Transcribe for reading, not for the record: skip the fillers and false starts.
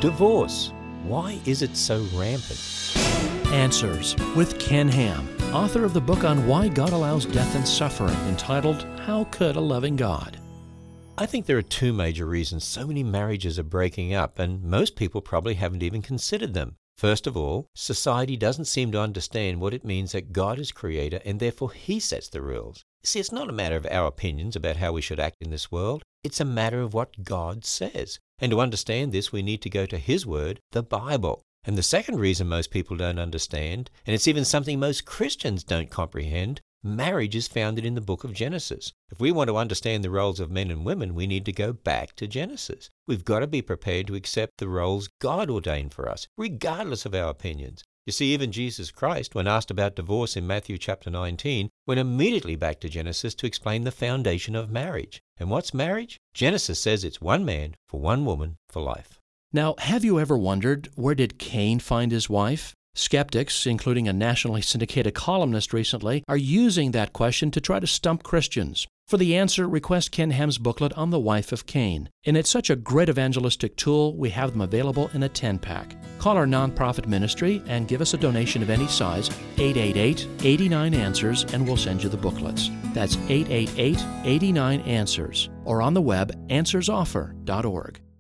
Divorce. Why is it so rampant? Answers with Ken Ham, author of the book on why God allows death and suffering, entitled How Could a Loving God? I think there are two major reasons so many marriages are breaking up, and most people probably haven't even considered them. First of all, society doesn't seem to understand what it means that God is creator and therefore He sets the rules. See, it's not a matter of our opinions about how we should act in this world. It's a matter of what God says. And to understand this, we need to go to His Word, the Bible. And the second reason most people don't understand, and it's even something most Christians don't comprehend, marriage is founded in the book of Genesis. If we want to understand the roles of men and women, we need to go back to Genesis. We've got to be prepared to accept the roles God ordained for us, regardless of our opinions. You see, even Jesus Christ, when asked about divorce in Matthew chapter 19, went immediately back to Genesis to explain the foundation of marriage. And what's marriage? Genesis says it's one man for one woman for life. Now, have you ever wondered, where did Cain find his wife? Skeptics, including a nationally syndicated columnist recently, are using that question to try to stump Christians. For the answer, request Ken Ham's booklet on the wife of Cain. And it's such a great evangelistic tool, we have them available in a 10-pack. Call our nonprofit ministry and give us a donation of any size, 888-89-ANSWERS, and we'll send you the booklets. That's 888-89-ANSWERS, or on the web, answersoffer.org.